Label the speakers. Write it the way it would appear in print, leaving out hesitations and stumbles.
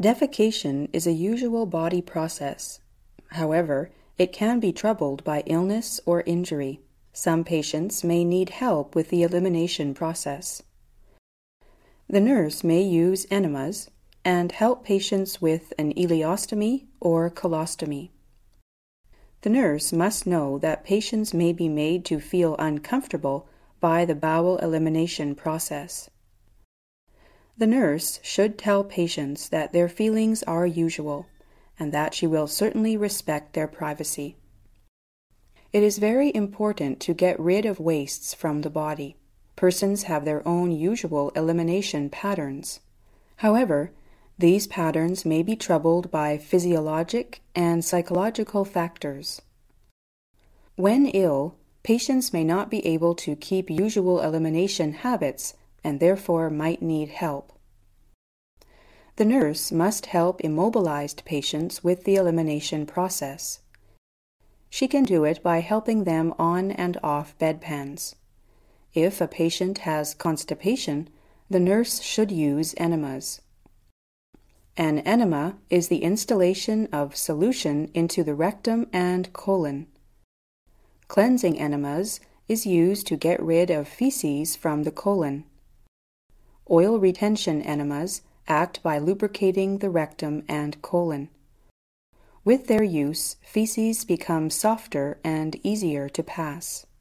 Speaker 1: Defecation is a usual body process. However, it can be troubled by illness or injury. Some patients may need help with the elimination process. The nurse may use enemas and help patients with an ileostomy or colostomy. The nurse must know that patients may be made to feel uncomfortable by the bowel elimination process. The nurse should tell patients that their feelings are usual and that she will certainly respect their privacy. It is very important to get rid of wastes from the body. Persons have their own usual elimination patterns. However, these patterns may be troubled by physiologic and psychological factors. When ill, patients may not be able to keep usual elimination habits and therefore might need help. The nurse must help immobilized patients with the elimination process. She can do it by helping them on and off bedpans. If a patient has constipation, the nurse should use enemas. An enema is the installation of solution into the rectum and colon. Cleansing enemas is used to get rid of feces from the colon. Oil retention enemas act by lubricating the rectum and colon. With their use, feces become softer and easier to pass.